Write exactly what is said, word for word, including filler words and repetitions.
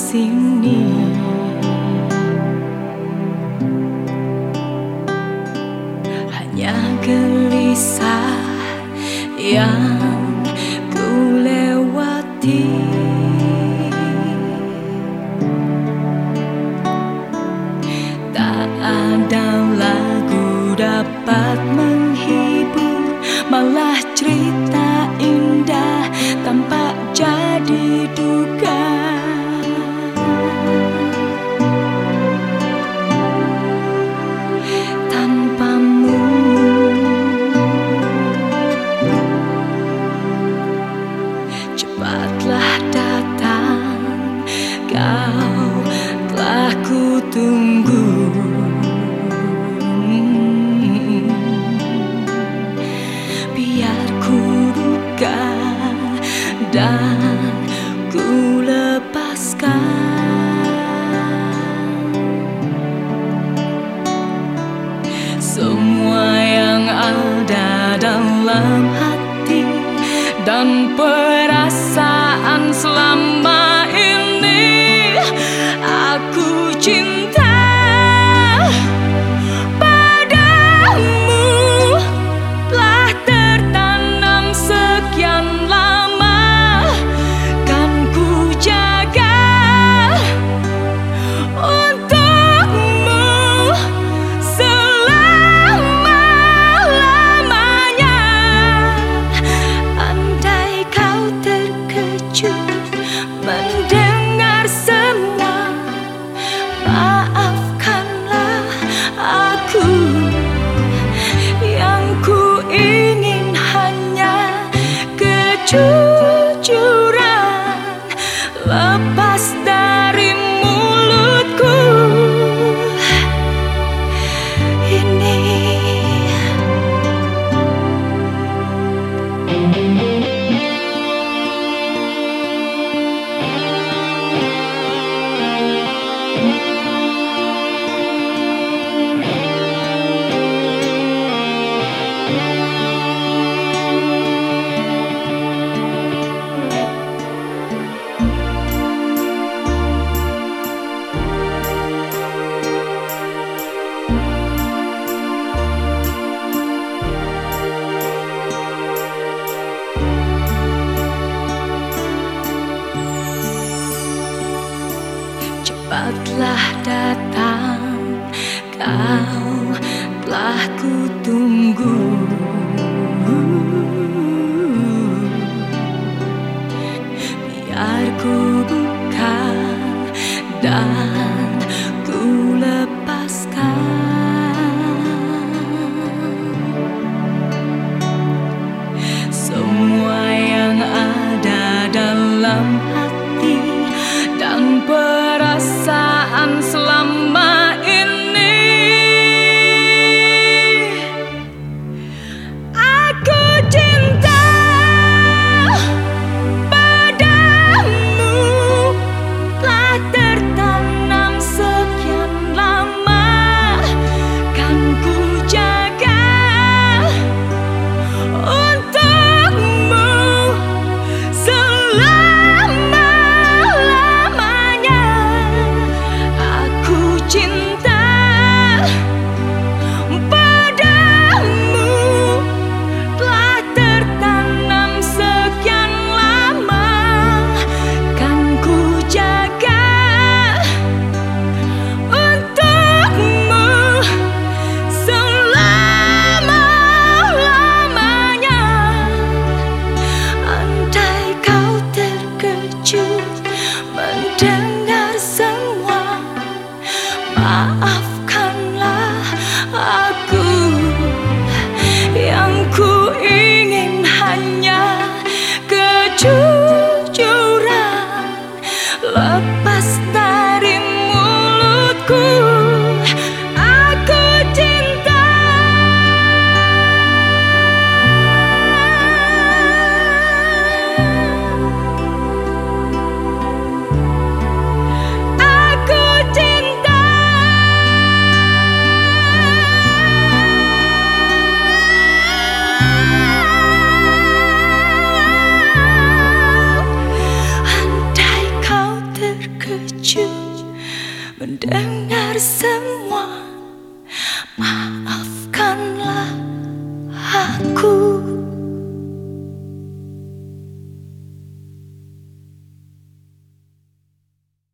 sini. Hanya gelisah yang ku lewati, tak ada lagu dapat menghibur, malah cerita indah tampak jadi duka. Tanpamu cepatlah datang, kau telah ku tunggu. Biar ku duka dan ku lepaskan semua yang ada dalam hati dan perasaan selama ini aku cinta padamu. Telah tertanam sekian lama, kan ku jaga untukmu selama-lamanya. Andai kau terkejut mendengar semua, maafkanlah aku. Yang ku ingin hanya kejujuran lepas dari mulutku ini. Cepatlah datang, kau telah ku tunggu. Biar ku buka dan ku lepaskan semua yang ada dalam hati dan perasaan selama ini. Aku cinta padamu, telah tertanam sekian lama, kan ku jaga untukmu selama-lamanya. Aku cinta padamu, telah tertanam sekian lama, kan ku jaga untukmu selama-lamanya. Andai kau terkejut mendengar semua, maafkanlah aku. Yang ku ingin hanya kejujuran lepas dari mulutku. Aku cinta. Aku cinta. Andai kau ter jujur mendengar semua. Maafkanlah aku.